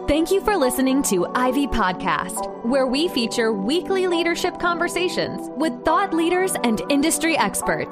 Thank you for listening to Ivy Podcast, where we feature weekly leadership conversations with thought leaders and industry experts.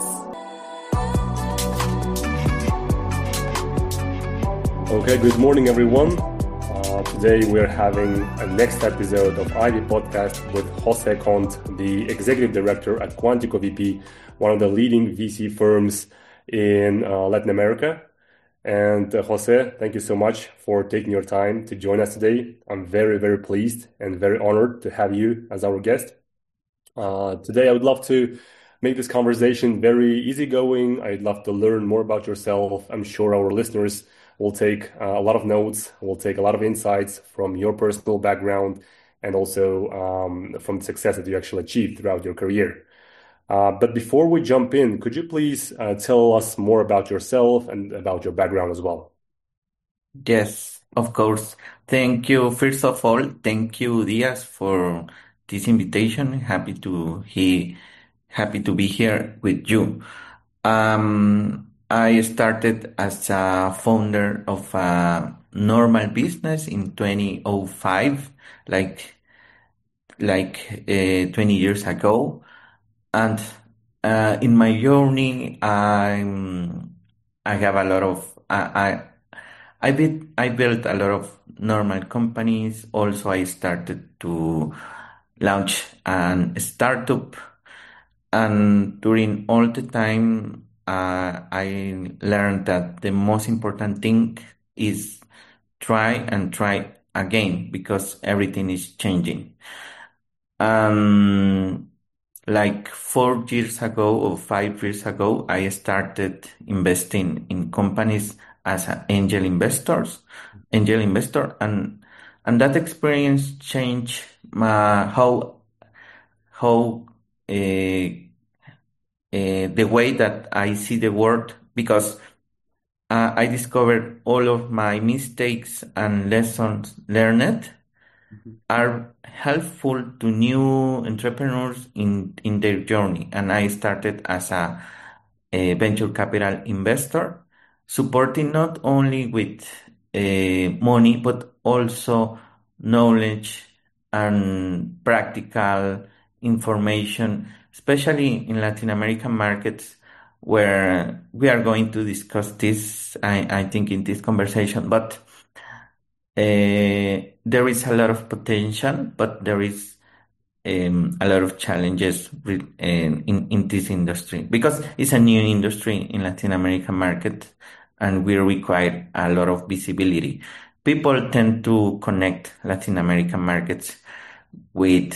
Okay, good morning, everyone. Today we're having a next episode of Ivy Podcast with Jose Cont, the Executive Director at Quantico VP, one of the leading VC firms in Latin America. And Jose, thank you so much for taking your time to join us today. I'm very, very pleased and very honored to have you as our guest. Today, I would love to make this conversation very easygoing. I'd love to learn more about yourself. I'm sure our listeners will take a lot of notes, will take a lot of insights from your personal background and also from the success that you actually achieved throughout your career. But before we jump in, could you please tell us more about yourself and about your background as well? Yes, of course. Thank you. First of all, thank you, Diaz, for this invitation. Happy to be here with you. I started as a founder of a normal business in 2005, like 20 years ago. And in my journey, I have a lot of I built a lot of normal companies. Also, I started to launch a startup, and during all the time, I learned that the most important thing is try and try again because everything is changing. Like 4 years ago or 5 years ago, I started investing in companies as an angel investor, and that experience changed how the way that I see the world, because I discovered all of my mistakes and lessons learned are helpful to new entrepreneurs in their journey. And I started as a venture capital investor, supporting not only with money, but also knowledge and practical information, especially in Latin American markets, where we are going to discuss this, I think, in this conversation. But there is a lot of potential, but there is a lot of challenges in this industry because it's a new industry in Latin American market, and we require a lot of visibility. People tend to connect Latin American markets with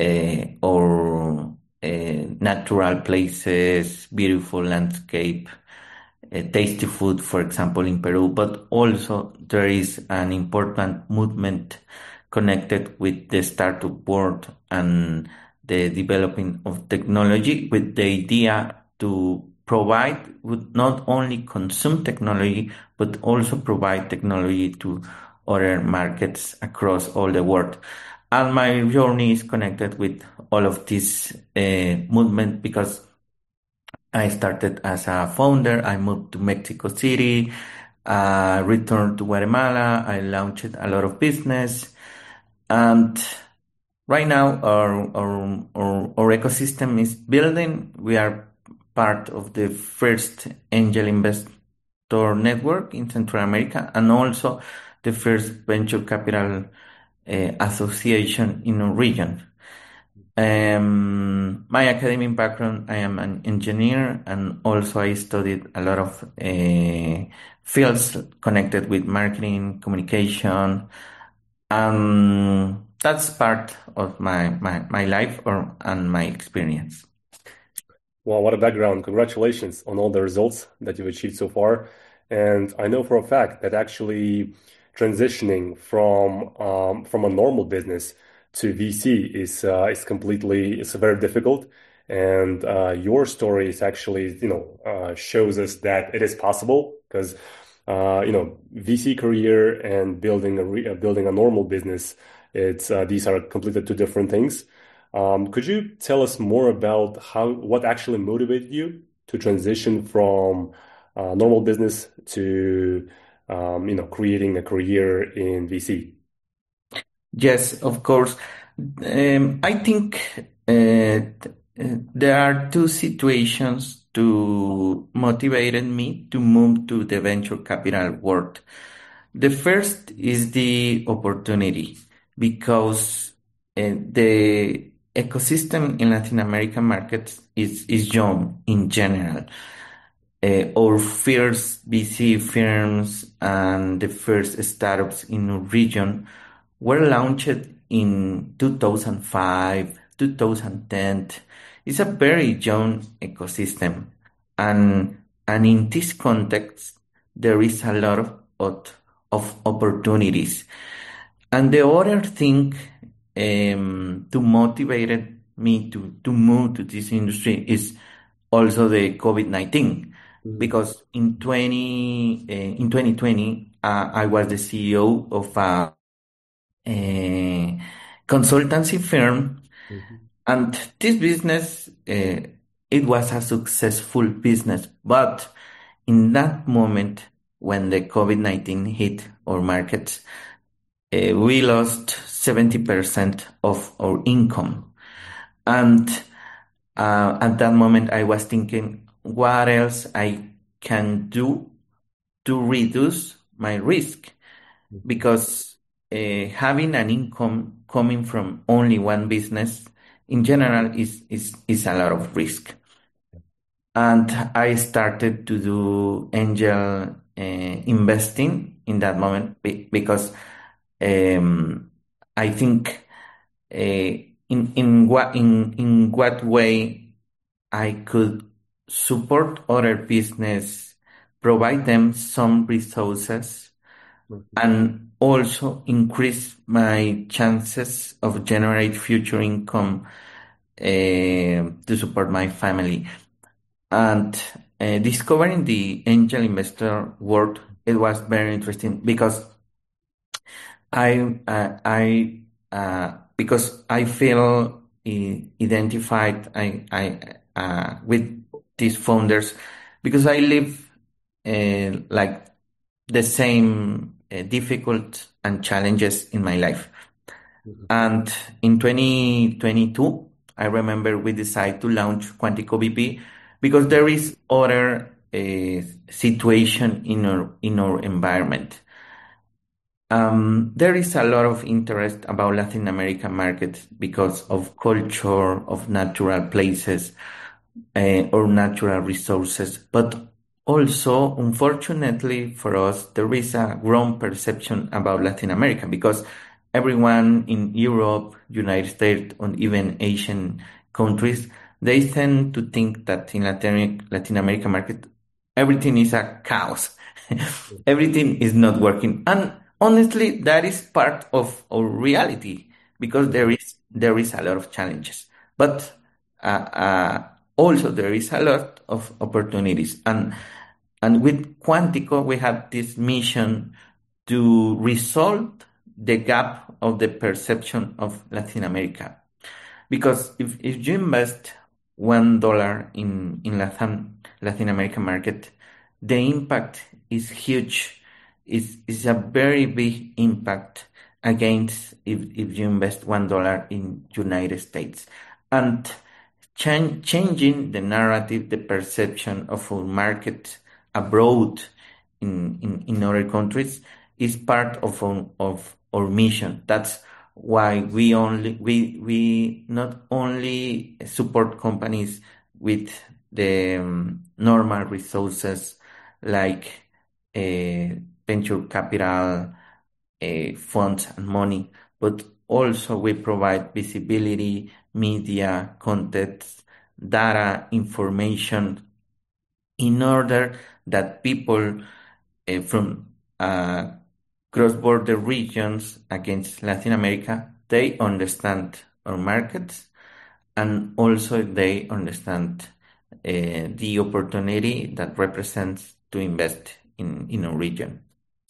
natural places, beautiful landscape, tasty food, for example, in Peru, but also there is an important movement connected with the startup world and the developing of technology, with the idea to provide, would not only consume technology, but also provide technology to other markets across all the world. And my journey is connected with all of this movement because I started as a founder. I moved to Mexico City, returned to Guatemala. I launched a lot of business. And right now our ecosystem is building. We are part of the first angel investor network in Central America and also the first venture capital association in a region. My academic background, I am an engineer, and also I studied a lot of fields connected with marketing, communication. That's part of my life and my experience. Well, what a background. Congratulations on all the results that you've achieved so far. And I know for a fact that actually transitioning from a normal business to VC is very difficult. And your story is actually, shows us that it is possible because, VC career and building a normal business, these are completely two different things. Could you tell us more about what actually motivated you to transition from normal business to, creating a career in VC? Yes, of course. I think there are two situations to motivated me to move to the venture capital world. The first is the opportunity because the ecosystem in Latin American markets is young in general. Our first VC firms and the first startups in our region were launched in 2005, 2010. It's a very young ecosystem. And in this context, there is a lot of opportunities. And the other thing to motivate me to move to this industry is also the COVID-19 because in 2020 I was the CEO of a consultancy firm, Mhm. and this business it was a successful business, but in that moment when the COVID-19 hit our markets, we lost 70% of our income. And at that moment, I was thinking, what else I can do to reduce my risk? Because having an income coming from only one business in general is a lot of risk. And I started to do angel investing in that moment because I think in what way I could support other business, provide them some resources, and also increase my chances of generate future income to support my family. And discovering the angel investor world, it was very interesting because because I feel identified with these founders because I live like the same difficult and challenges in my life. And in 2022, I remember we decided to launch Quantico VP because there is other situation in our environment. There is a lot of interest about Latin American markets because of culture, of natural places, or natural resources. But also, unfortunately for us, there is a wrong perception about Latin America because everyone in Europe, United States, and even Asian countries, they tend to think that in Latin American market, everything is a chaos. Everything is not working. And honestly, that is part of our reality because there is a lot of challenges. But also there is a lot of opportunities. And with Quantico, we have this mission to resolve the gap of the perception of Latin America. Because if you invest $1 in Latin American market, the impact is huge. It's a very big impact against if you invest $1 in United States. And changing the narrative, the perception of our market abroad in other countries is part of our mission. That's why we not only support companies with the normal resources like venture capital, funds and money, but also we provide visibility, media, content, data, information in order that people from cross-border regions against Latin America, they understand our markets and also they understand the opportunity that represents to invest in our region.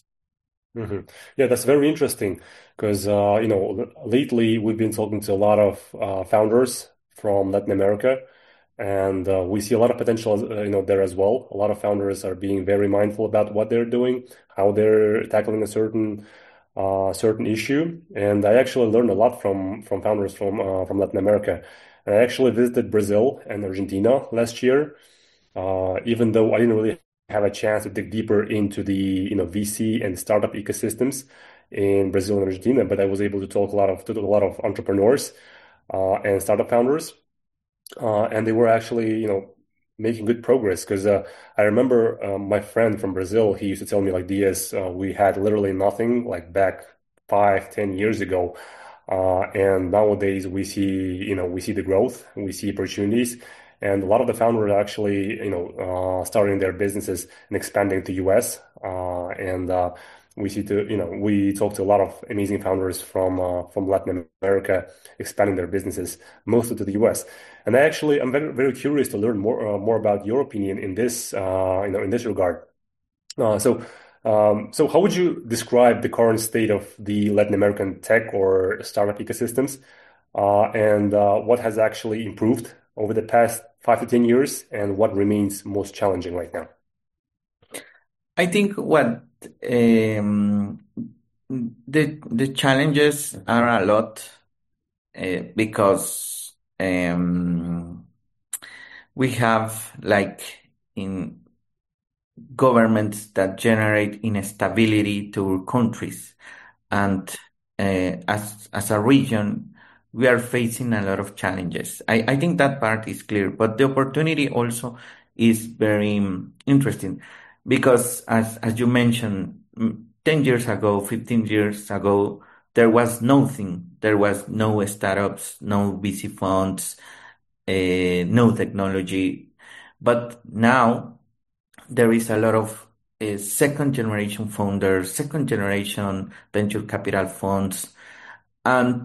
Yeah, that's very interesting because lately we've been talking to a lot of founders from Latin America, and we see a lot of potential, there as well. A lot of founders are being very mindful about what they're doing, how they're tackling a certain a certain issue, and I actually learned a lot from founders from Latin America. And I actually visited Brazil and Argentina last year, even though I didn't really have a chance to dig deeper into the VC and startup ecosystems in Brazil and Argentina, but I was able to talk to a lot of entrepreneurs and startup founders, and they were actually making good progress because I remember my friend from Brazil, he used to tell me like, Diaz, we had literally nothing like back 5, 10 years ago. And nowadays we see the growth, we see opportunities, and a lot of the founders are actually, starting their businesses and expanding to US. And we talk to a lot of amazing founders from Latin America expanding their businesses, mostly to the US. And I'm very, very curious to learn more about your opinion in this, in this regard. So how would you describe the current state of the Latin American tech or startup ecosystems, and what has actually improved over the past 5 to 10 years, and what remains most challenging right now? I think what the challenges are a lot because we have like in governments that generate instability to countries, and as a region, we are facing a lot of challenges. I think that part is clear, but the opportunity also is very interesting because, as you mentioned, 10 years ago, 15 years ago, there was nothing. There was no startups, no VC funds, no technology. But now there is a lot of second generation founders, second generation venture capital funds, and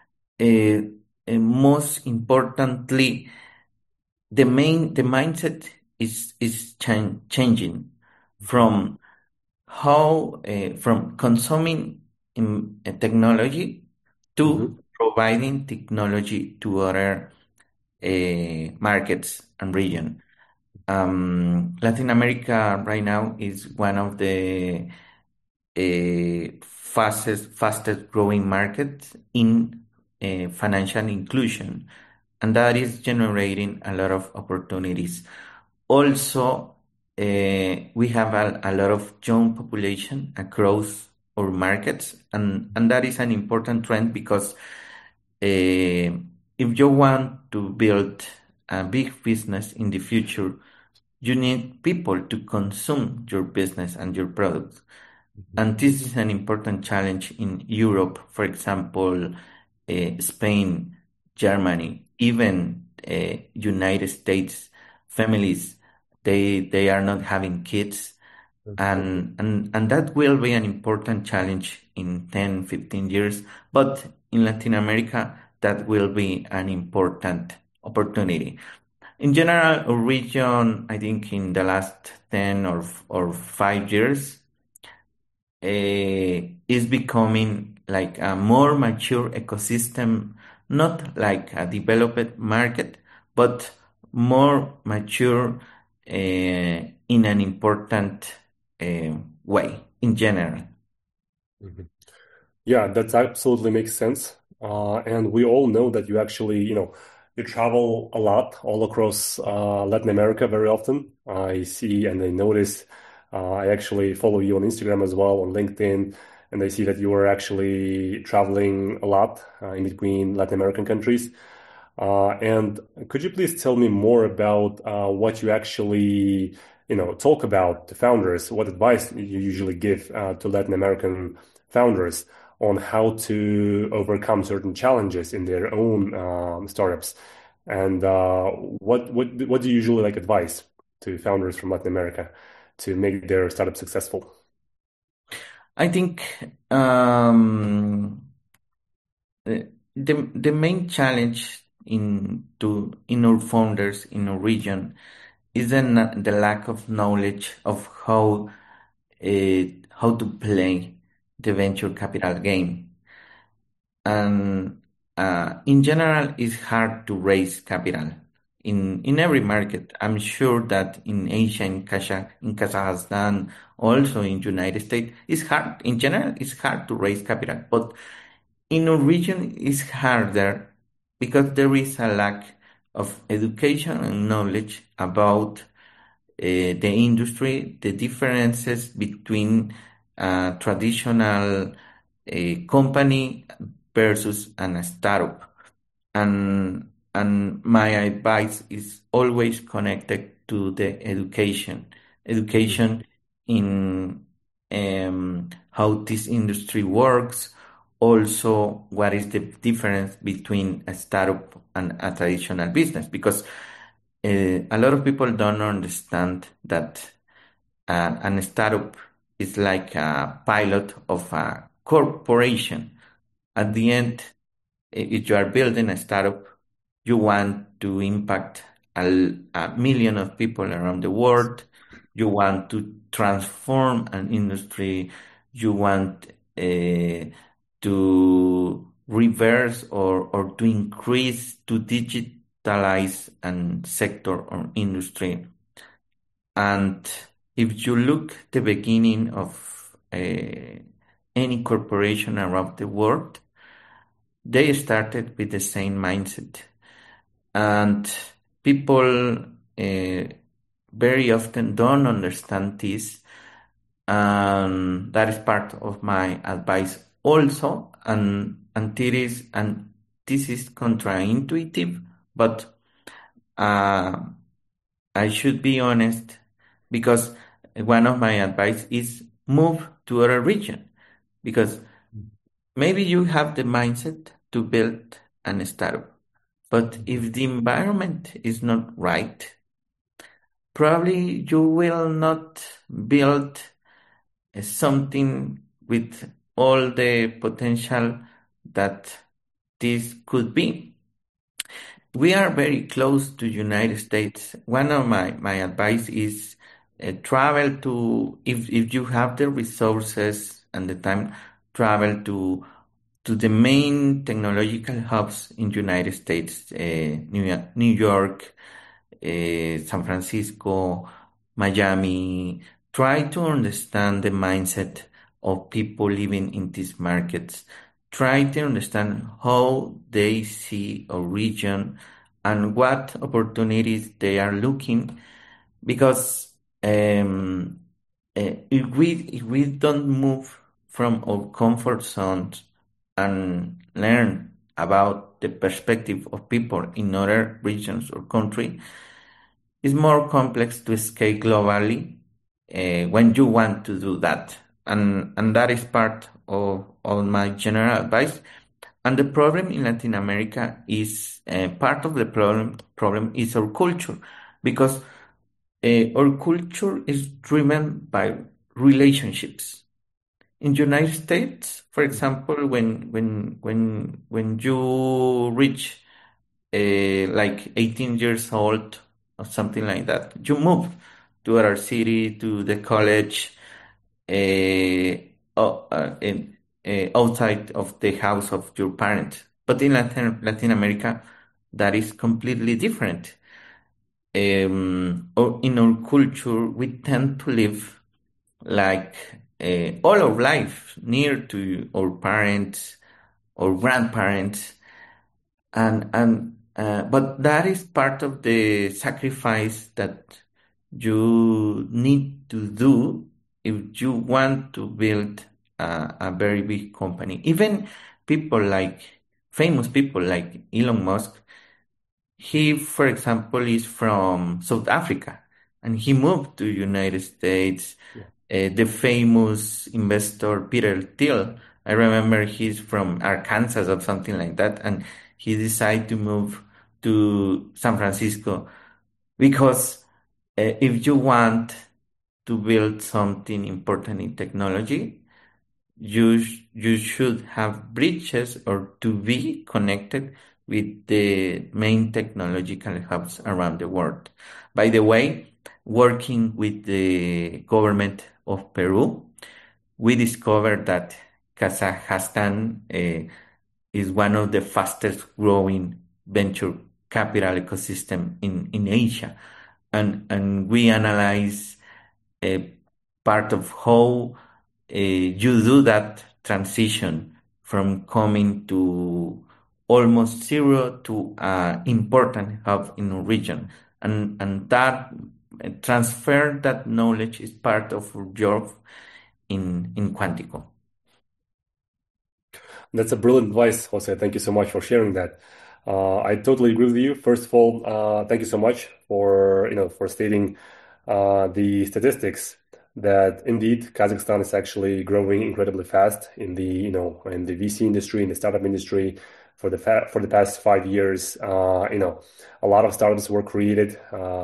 most importantly, the mindset is changing from from consuming technology to providing technology to other markets and region. Latin America right now is one of the fastest growing markets in financial inclusion, and that is generating a lot of opportunities. Also, we have a lot of young population across our markets, and that is an important trend because if you want to build a big business in the future, you need people to consume your business and your products. And this is an important challenge in Europe, for example, Spain, Germany, even United States. Families, they are not having kids, and that will be an important challenge in 10, 15 years. But in Latin America, that will be an important opportunity. In general, our region, I think in the last 10 or 5 years, is becoming like a more mature ecosystem, not like a developed market, but more mature in an important way in general. Yeah, that absolutely makes sense. And we all know that you actually, you travel a lot all across Latin America very often. I see and I notice, I actually follow you on Instagram as well, on LinkedIn, and I see that you are actually traveling a lot in between Latin American countries. And could you please tell me more about what you actually, talk about to founders? What advice you usually give to Latin American founders on how to overcome certain challenges in their own startups? And what do you usually like advise to founders from Latin America to make their startup successful? I think the main challenge in our founders in our region is the lack of knowledge of how to play the venture capital game, and in general, it's hard to raise capital. in every market. I'm sure that in Asia, in Kazakhstan, also in United States, it's hard. In general, it's hard to raise capital, but in our region, it's harder because there is a lack of education and knowledge about the industry, the differences between a traditional company versus a startup. And my advice is always connected to the education in how this industry works, also what is the difference between a startup and a traditional business, because a lot of people don't understand that an startup is like a pilot of a corporation. At the end, if you are building a startup, you want to impact a million of people around the world. You want to transform an industry. You want to reverse or to increase, to digitalize an sector or industry. And if you look the beginning of any corporation around the world, they started with the same mindset. And people very often don't understand this. And that is part of my advice also. And this is counterintuitive, but I should be honest, because one of my advice is move to other region, because maybe you have the mindset to build an startup, but if the environment is not right, probably you will not build something with all the potential that this could be. We are very close to United States. One of my advice is travel to, if you have the resources and the time, travel to the main technological hubs in United States, New York, San Francisco, Miami. Try to understand the mindset of people living in these markets. Try to understand how they see a region and what opportunities they are looking, because if we don't move from our comfort zones and learn about the perspective of people in other regions or country, it's more complex to scale globally when you want to do that. And that is part of my general advice. And the problem in Latin America is part of the problem is our culture, because our culture is driven by relationships. In United States, for example, when you reach like 18 years old or something like that, you move to our city, to the college, outside of the house of your parents. But in Latin America, that is completely different. Or in our culture, we tend to live like all our life near to our parents or grandparents, but that is part of the sacrifice that you need to do if you want to build a very big company. Even famous people like Elon Musk, he, for example, is from South Africa and he moved to United States. The famous investor Peter Thiel, I remember he's from Arkansas or something like that, and he decided to move to San Francisco because if you want to build something important in technology, you should have bridges or to be connected with the main technological hubs around the world. By the way, working with the government of Peru, we discovered that Kazakhstan is one of the fastest growing venture capital ecosystem in Asia. And we analyze a part of how you do that transition from coming to almost zero to important hub in a region. And that transfer that knowledge is part of our job in Quantico. That's a brilliant advice, Jose. Thank you so much for sharing that. I totally agree with you. First of all, thank you so much for for stating the statistics that indeed Kazakhstan is actually growing incredibly fast in the in the VC industry, in the startup industry. For the past 5 years, a lot of startups were created.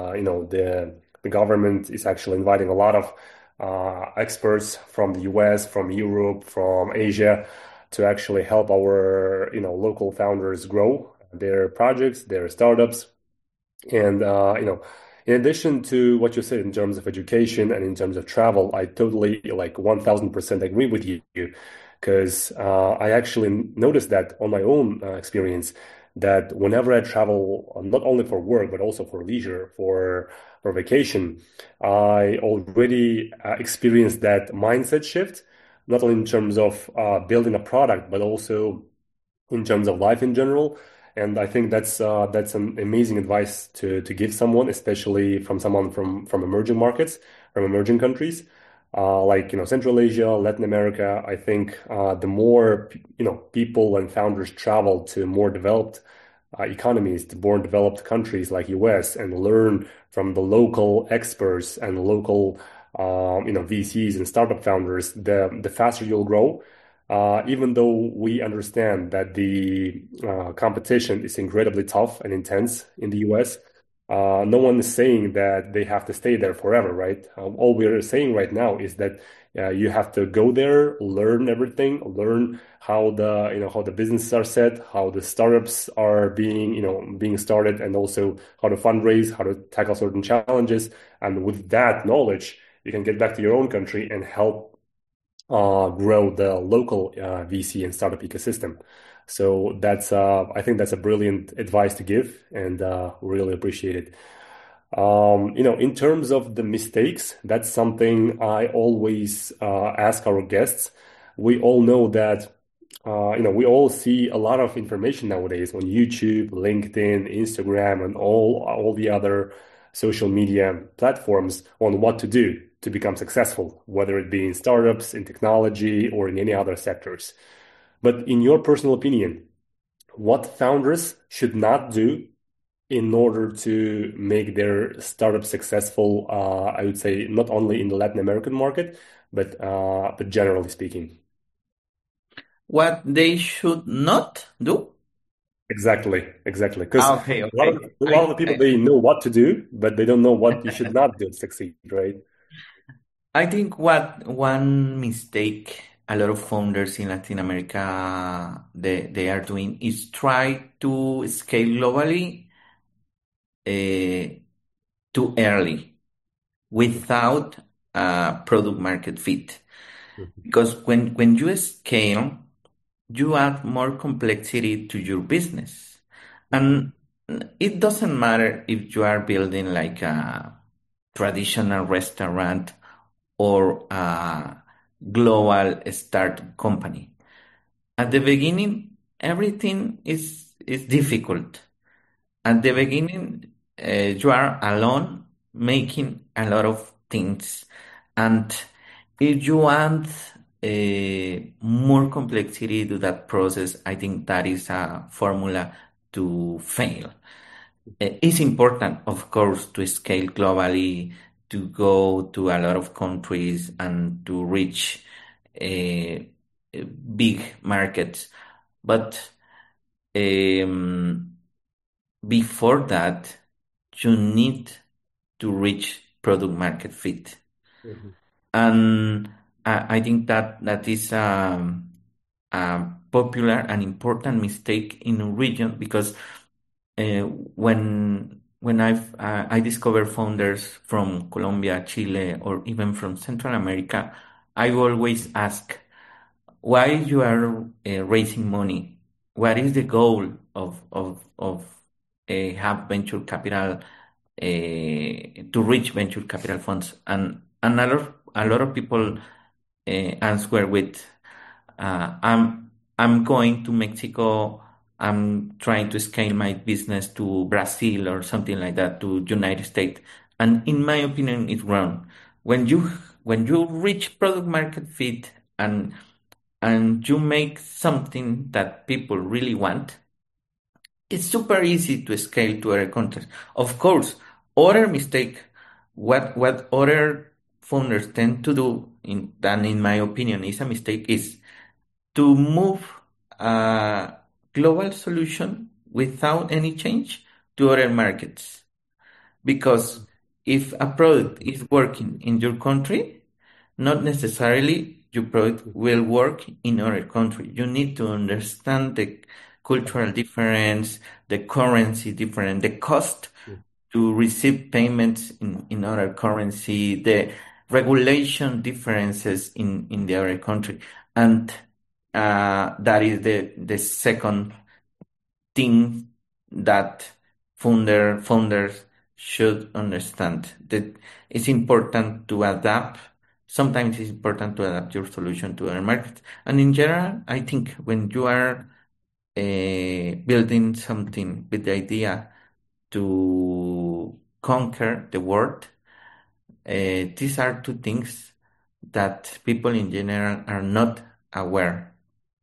The government is actually inviting a lot of experts from the US, from Europe, from Asia to actually help our local founders grow their projects, their startups, and in addition to what you said in terms of education and in terms of travel, I totally 1000% agree with you because I actually noticed that on my own experience that whenever I travel, not only for work but also for leisure, for vacation, I already experienced that mindset shift, not only in terms of building a product, but also in terms of life in general. And I think that's an amazing advice to give someone, especially from someone from emerging markets, from emerging countries, like Central Asia, Latin America. I think the more people and founders travel to more developed economies, to more developed countries like US, and learn from the local experts and local VCs and startup founders, the faster you'll grow. Even though we understand that the competition is incredibly tough and intense in the US, no one is saying that they have to stay there forever, right? All we're saying right now is that you have to go there, learn everything, learn how the businesses are set, how the startups are being started, and also how to fundraise, how to tackle certain challenges. And with that knowledge, you can get back to your own country and help grow the local VC and startup ecosystem. So I think that's a brilliant advice to give, and really appreciate it. In terms of the mistakes, that's something I always ask our guests. We all know that we all see a lot of information nowadays on YouTube, LinkedIn, Instagram, and all the other social media platforms on what to do to become successful, whether it be in startups, in technology, or in any other sectors. But in your personal opinion, what founders should not do in order to make their startup successful, I would say not only in the Latin American market, but generally speaking? What they should not do? Exactly. Because Okay, a lot of the people, they know what to do, but they don't know what you should not do to succeed, right? I think what one mistake a lot of founders in Latin America they are doing is try to scale globally too early without product market fit. Because when you scale, you add more complexity to your business. And it doesn't matter if you are building like a traditional restaurant or a global start company. At the beginning, everything is difficult. At the beginning, you are alone making a lot of things. And if you add more complexity to that process, I think that is a formula to fail. It's important, of course, to scale globally, to go to a lot of countries and to reach big markets. But before that, you need to reach product market fit. And I think that is a popular and important mistake in a region because when I discover founders from Colombia, Chile, or even from Central America, I always ask why you are raising money. What is the goal of have venture capital to reach venture capital funds, and a lot of people answer with, I'm going to Mexico. I'm trying to scale my business to Brazil or something like that, to United States. And in my opinion, it's wrong. When you reach product market fit, and you make something that people really want, it's super easy to scale to other countries. Of course, other mistake, what other founders tend to do, in my opinion is a mistake, is to move a global solution without any change to other markets. Because if a product is working in your country, not necessarily your product will work in other country. You need to understand the cultural difference, the currency difference, the cost to receive payments in other currency, the regulation differences in the other country. And that is the second thing that founders should understand, that it's important to adapt. Sometimes it's important to adapt your solution to other markets. And in general, I think when you are building something with the idea to conquer the world, these are two things that people in general are not aware.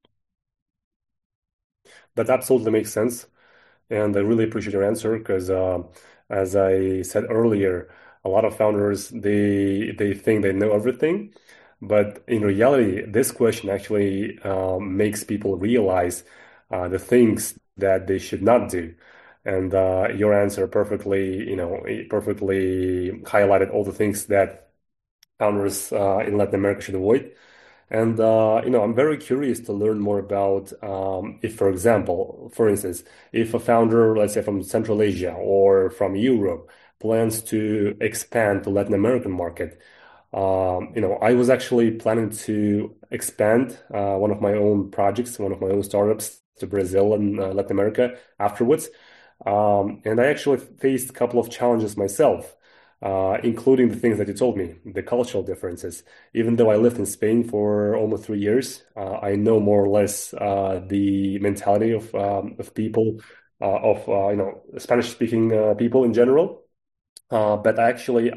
That absolutely makes sense. And I really appreciate your answer because, as I said earlier, a lot of founders they think they know everything, but in reality, this question actually makes people realize the things that they should not do. And your answer perfectly, it perfectly highlighted all the things that founders in Latin America should avoid. And I'm very curious to learn more about if, for instance, if a founder, let's say from Central Asia or from Europe, plans to expand to Latin American market. I was actually planning to expand one of my own projects, one of my own startups to Brazil and Latin America afterwards. And I actually faced a couple of challenges myself, including the things that you told me, the cultural differences. Even though I lived in Spain for almost 3 years, I know more or less the mentality of people, of Spanish-speaking people in general. But actually,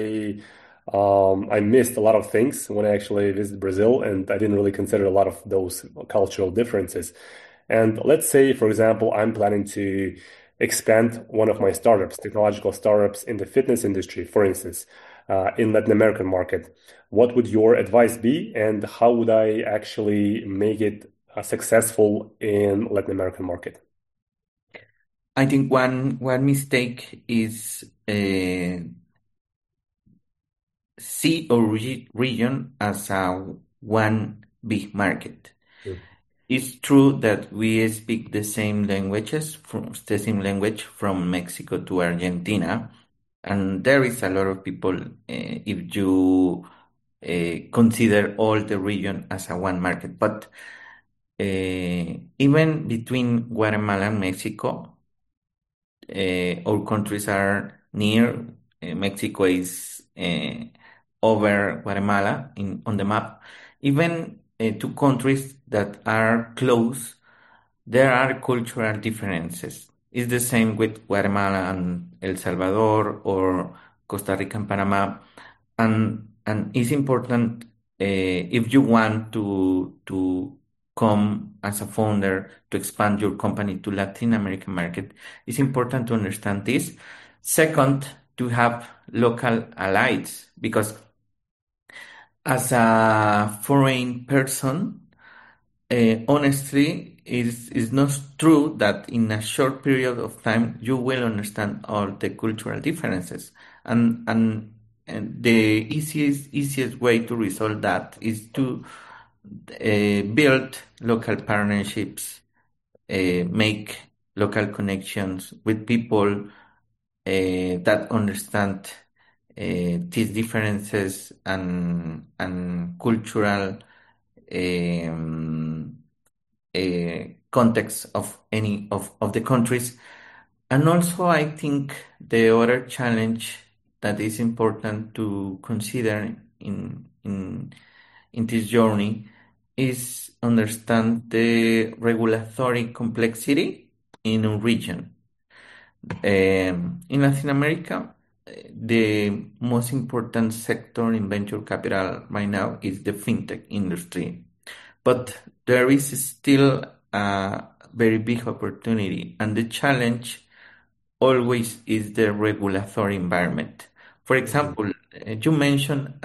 I missed a lot of things when I actually visited Brazil, and I didn't really consider a lot of those cultural differences. And let's say, for example, I'm planning to expand one of my startups, technological startups in the fitness industry, for instance, in Latin American market. What would your advice be, and how would I actually make it successful in Latin American market? I think one mistake is see a region as a one big market. Mm. It's true that we speak the same language from Mexico to Argentina, and there is a lot of people, if you consider all the region as a one market. But even between Guatemala and Mexico, our countries are near. Mexico is over Guatemala on the map. Even two countries that are close, there are cultural differences. It's the same with Guatemala and El Salvador, or Costa Rica and Panama, and it's important, if you want to come as a founder to expand your company to Latin American market. It's important to understand this. Second, to have local allies, because as a foreign person, honestly, it's not true that in a short period of time you will understand all the cultural differences. And the easiest way to resolve that is to build local partnerships, make local connections with people that understand these differences and cultural context of any of the countries. And also, I think the other challenge that is important to consider in this journey is understand the regulatory complexity in a region. In Latin America, the most important sector in venture capital right now is the fintech industry. But there is still a very big opportunity, and the challenge always is the regulatory environment. For Mhm. example, you mentioned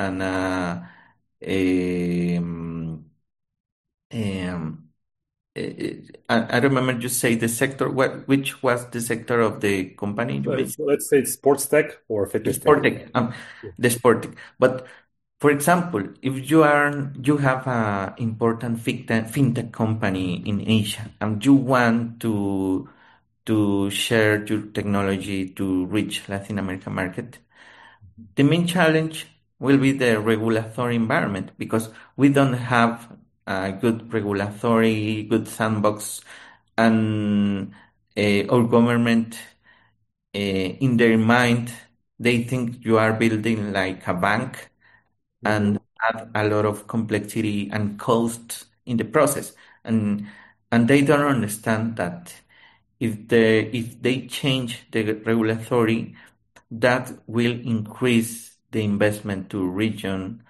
um, um, I remember you say the sector. Which was the sector of the company you mentioned? Let's say it's sports tech or fitness tech. Sportec, Yeah. the Sportec. But for example, if you have a important fintech company in Asia and you want to share your technology to reach Latin American market, the main challenge will be the regulatory environment because we don't have a good regulatory, good sandbox, and our government, in their mind, they think you are building like a bank Mhm. and add a lot of complexity and cost in the process. And and they don't understand that if they change the regulatory, that will increase the investment to region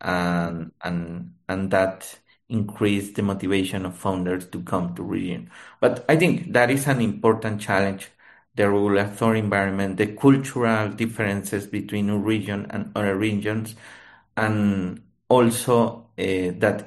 and that increase the motivation of founders to come to region. But I think that is an important challenge, the regulatory environment, the cultural differences between a region and other regions, and also that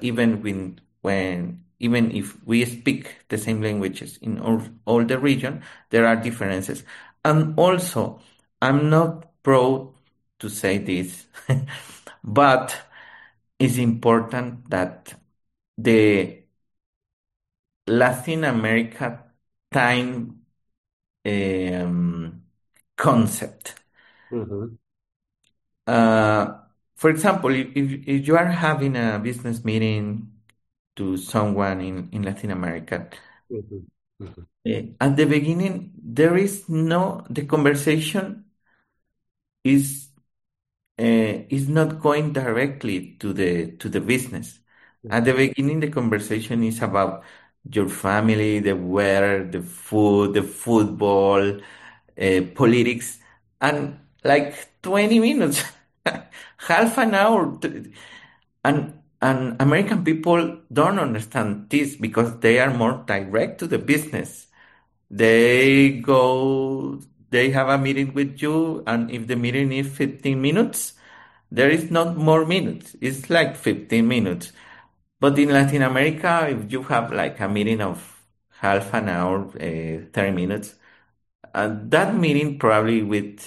even if we speak the same languages in all the region, there are differences. And also, I'm not proud to say this, but it's important that the Latin America time um, concept. Mhm. Uh, for example, if you are having a business meeting to someone in Latin America, Mhm. Mhm. at the beginning, the conversation is is not going directly to the business. At the Mhm. beginning, the conversation is about your family, the weather, the food, the football, politics, and like 20 minutes, half an hour. And American people don't understand this because they are more direct to the business. They go, they have a meeting with you, and if the meeting is 15 minutes, there is not more minutes. It's like 15 minutes. But in Latin America, if you have like a meeting of half an hour, 30 minutes, that meeting probably with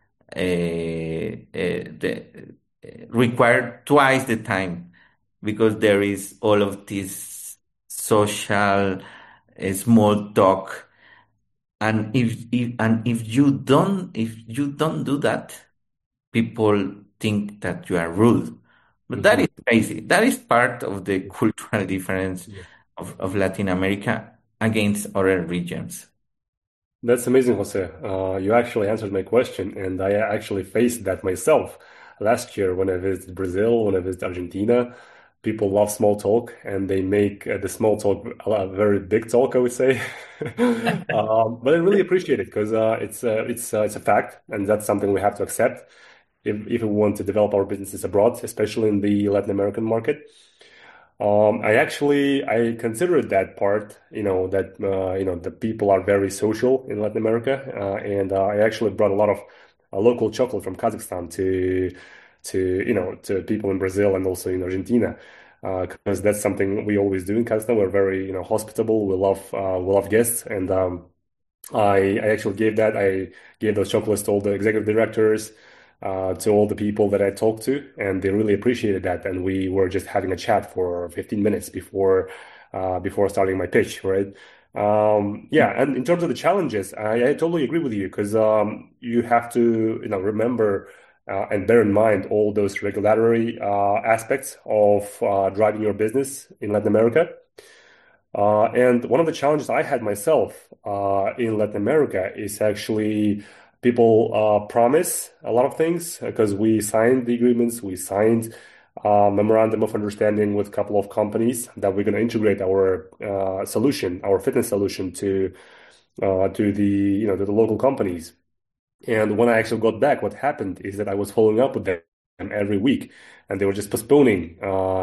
the require twice the time because there is all of this social small talk. And if you don't do that, people think that you are rude. But that Mhm. is crazy. That is part of the cultural difference Yeah. of Latin America against other regions. That's amazing, Jose. You actually answered my question, and I actually faced that myself last year when I visited Brazil, when I visited Argentina. People love small talk, and they make the small talk a very big talk, I would say. But I really appreciate it because it's a fact, and that's something we have to accept if we want to develop our businesses abroad, especially in the Latin American market. I considered that part, that the people are very social in Latin America, and I actually brought a lot of local chocolate from Kazakhstan to people in Brazil and also in Argentina, because that's something we always do in Kazakhstan. We're very hospitable. We love guests, and I actually I gave those chocolates to all the executive directors, to all the people that I talked to, and they really appreciated that. And we were just having a chat for 15 minutes before starting my pitch, right? Yeah, and in terms of the challenges, I totally agree with you because you have to remember and bear in mind all those regulatory aspects of driving your business in Latin America. And one of the challenges I had myself in Latin America is actually people promise a lot of things because we signed the agreements, we signed memorandum of understanding with a couple of companies that we're going to integrate our solution, our fitness solution to the to the local companies. And when I actually got back, what happened is that I was following up with them every week, and they were just postponing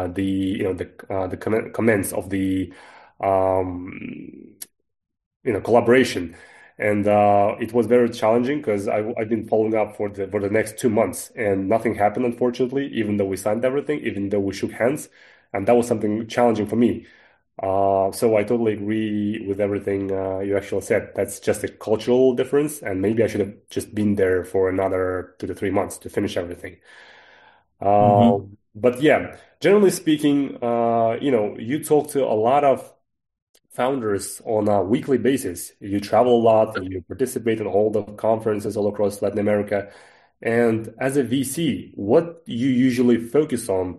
the comments of the um, collaboration. And it was very challenging because I've been following up for the next 2 months, and nothing happened, unfortunately, even though we signed everything, even though we shook hands, and that was something challenging for me. So I totally agree with everything you actually said. That's just a cultural difference, and maybe I should have just been there for another 2 to 3 months to finish everything. Uh, Mhm. but yeah, generally speaking, you talk to a lot of founders on a weekly basis. You travel a lot, you participate in all the conferences all across Latin America. And as a VC, what you usually focus on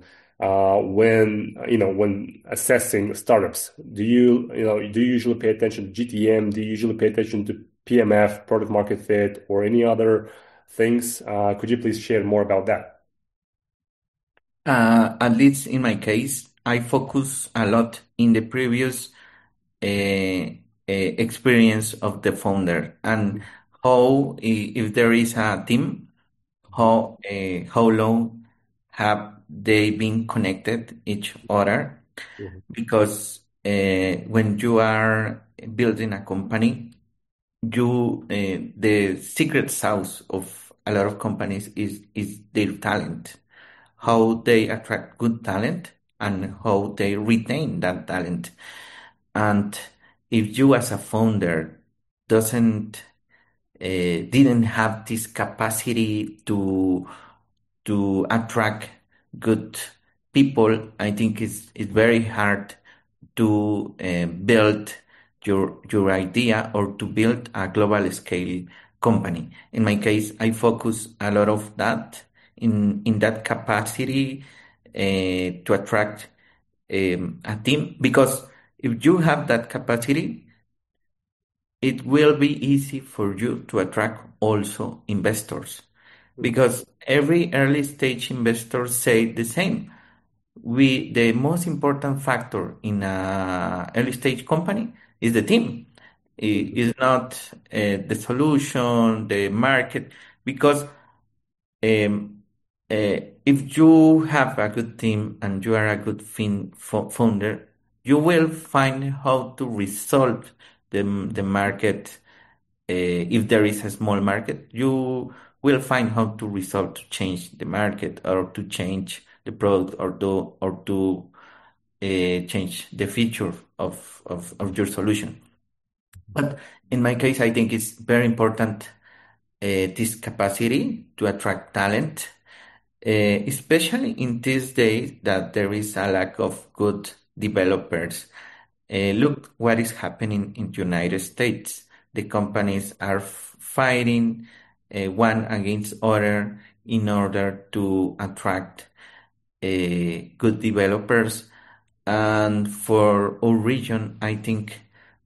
when assessing startups? Do you usually pay attention to GTM? Do you usually pay attention to PMF, product market fit, or any other things? Could you please share more about that? At least in my case, I focus a lot in the previous experience of the founder and how, if there is a team, how long have they been connected each other? Mhm. Because when you are building a company, the secret sauce of a lot of companies is their talent, how they attract good talent and how they retain that talent. And if you as a founder doesn't didn't have this capacity to attract good people, I think it's very hard to build your idea or to build a global scale company. In my case, I focus a lot of that in that capacity to attract a team, because if you have that capacity, it will be easy for you to attract also investors, Mhm. because every early stage investor say the same. The most important factor in a early stage company is the team. It Mhm. is not the solution, the market, because um, if you have a good team and you are a good founder, you will find how to resolve the market. If there is a small market, you will find how to resolve to change the market or to change the product or to change the feature of your solution. But in my case, I think it's very important this capacity to attract talent, especially in these days that there is a lack of good developers. Look what is happening in the United States. The companies are fighting one against other in order to attract good developers. And for our region, I think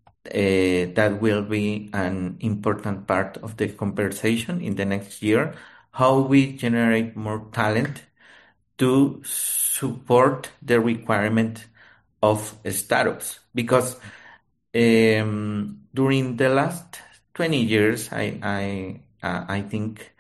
that will be an important part of the conversation in the next year, how we generate more talent to support the requirement of startups. Because during the last 20 years, I think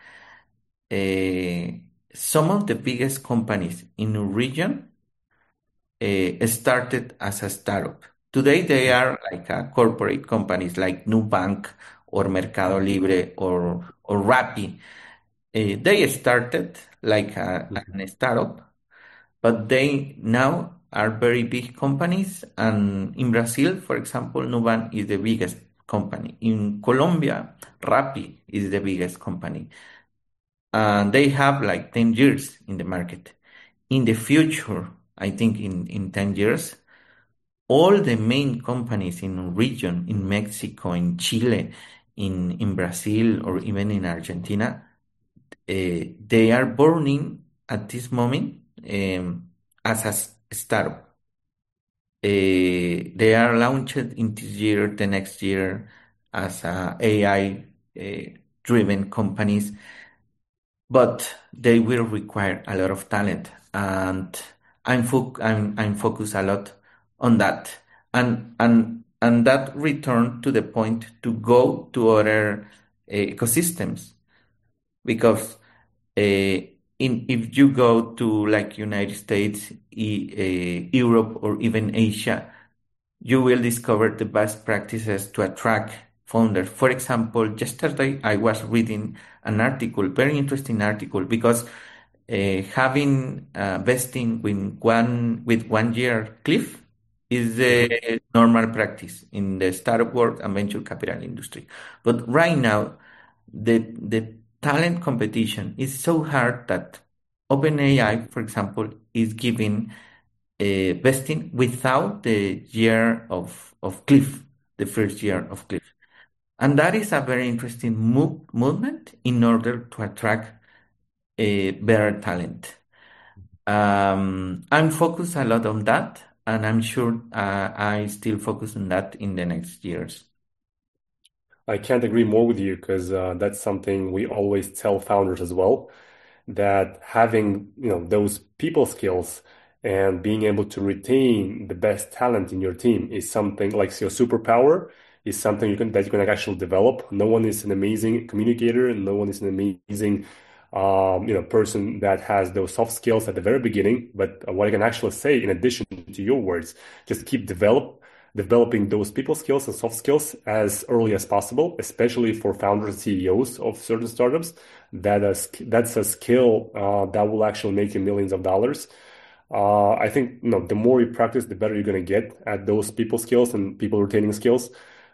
some of the biggest companies in the region started as a startup. Today they are like corporate companies like Nubank or Mercado Libre or Rappi. They started like Mhm. an startup, but they now are very big companies. And in Brazil, for example, Nubank is the biggest company. In Colombia, Rappi is the biggest company. And they have like 10 years in the market. In the future, I think in 10 years, all the main companies in the region, in Mexico, in Chile, in Brazil, or even in Argentina, they are burning at this moment as a startup. They are launched in this year, the next year, as AI driven companies, but they will require a lot of talent, and I'm focused a lot on that, and that return to the point to go to other ecosystems, because if you go to like United States, Europe, or even Asia, you will discover the best practices to attract founders. For example, yesterday I was reading an article, very interesting article, because having vesting with 1 year cliff is the normal practice in the startup world and venture capital industry. But right now, the talent competition is so hard that OpenAI, for example, is giving vesting without the year of cliff, the first year of cliff. And that is a very interesting movement in order to attract a better talent. I'm focused a lot on that, and I'm sure I still focus on that in the next years. I can't agree more with you because that's something we always tell founders as well, that having those people skills and being able to retain the best talent in your team is something like your superpower, is something that you can actually develop. No one is an amazing communicator, and no one is an amazing person that has those soft skills at the very beginning. But what I can actually say, in addition to your words, just keep developing those people skills and soft skills as early as possible, especially for founders and CEOs of certain startups. That's a skill that will actually make you millions of dollars. I think the more you practice, the better you're going to get at those people skills and people retaining skills.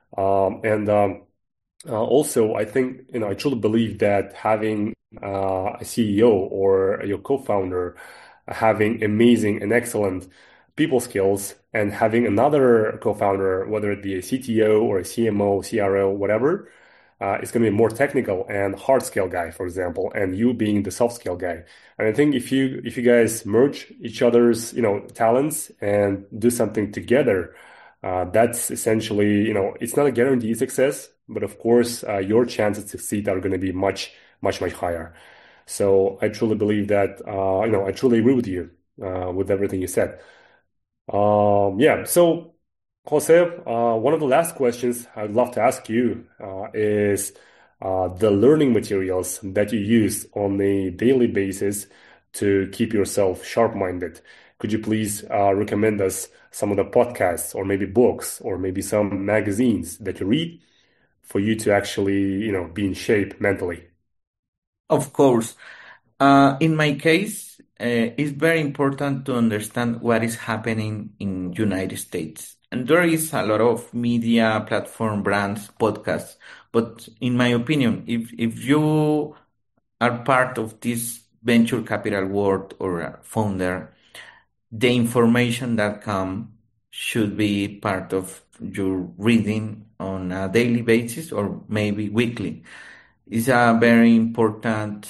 Also, I think I truly believe that having a CEO or your co-founder having amazing and excellent people skills, and having another co-founder, whether it be a CTO or a CMO, CRO, whatever, is going to be more technical and hard skill guy, for example, and you being the soft skill guy. And I think if you guys merge each other's talents and do something together, that's essentially it's not a guaranteed success, but of course your chances to succeed are going to be much much much higher. So I truly believe that I truly agree with you with everything you said. Yeah. So, Jose, one of the last questions I'd love to ask you is the learning materials that you use on a daily basis to keep yourself sharp-minded. Could you please recommend us some of the podcasts or maybe books or maybe some magazines that you read for you to actually, be in shape mentally? Of course. In my case, it's very important to understand what is happening in United States. And there is a lot of media, platform, brands, podcasts. But in my opinion, if you are part of this venture capital world or a founder, the information that come should be part of your reading on a daily basis or maybe weekly. It's a very important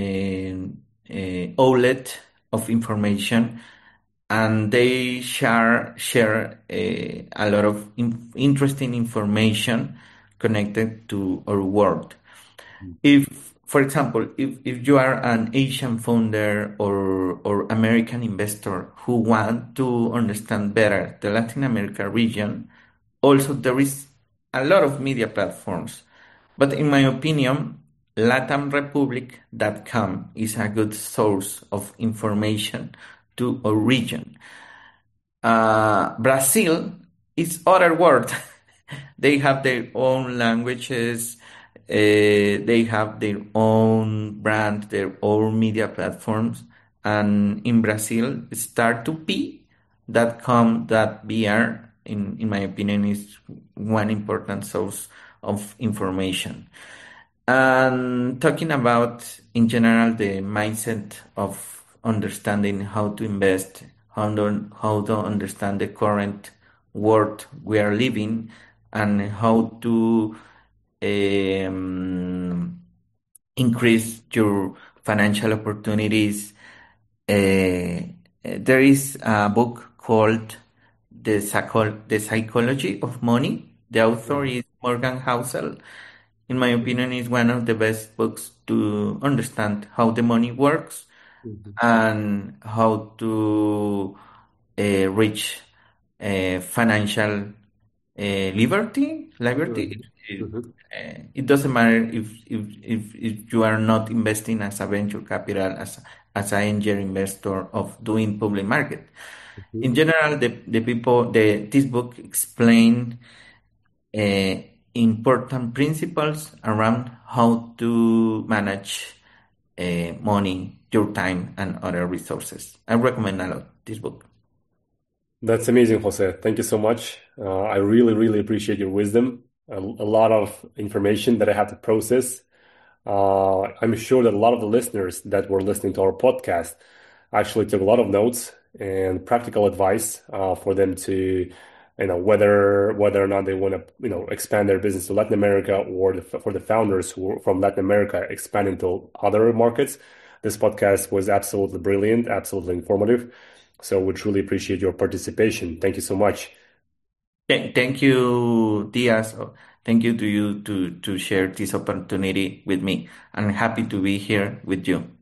outlet of information, and they share a lot of interesting information connected to our world. If, for example, if you are an Asian founder or American investor who want to understand better the Latin America region, also there is a lot of media platforms. But in my opinion, LatamRepublic.com is a good source of information to our region. Brazil is other world. They have their own languages, they have their own brand, their own media platforms. And in Brazil, Startup.com.br, in my opinion, is one important source of information. And talking about, in general, the mindset of understanding how to invest, how to understand the current world we are living, and how to increase your financial opportunities. There is a book called the psychology of money. The author is Morgan Housel. In my opinion, is one of the best books to understand how the money works Mhm. and how to reach financial liberty. Liberty. Mhm. Mhm. It doesn't matter if you are not investing as a venture capital, as an angel investor of doing public market. In Mhm. general, the people this book explain uh, important principles around how to manage money, your time, and other resources. I recommend a lot this book. That's amazing, Jose. Thank you so much. I really, really appreciate your wisdom. A lot of information that I have to process. I'm sure that a lot of the listeners that were listening to our podcast actually took a lot of notes and practical advice for them to, whether or not they want to, expand their business to Latin America, or for the founders who are from Latin America expanding to other markets. This podcast was absolutely brilliant, absolutely informative. So we truly appreciate your participation. Thank you so much. Thank you, Diaz. Thank you to you to share this opportunity with me. I'm happy to be here with you.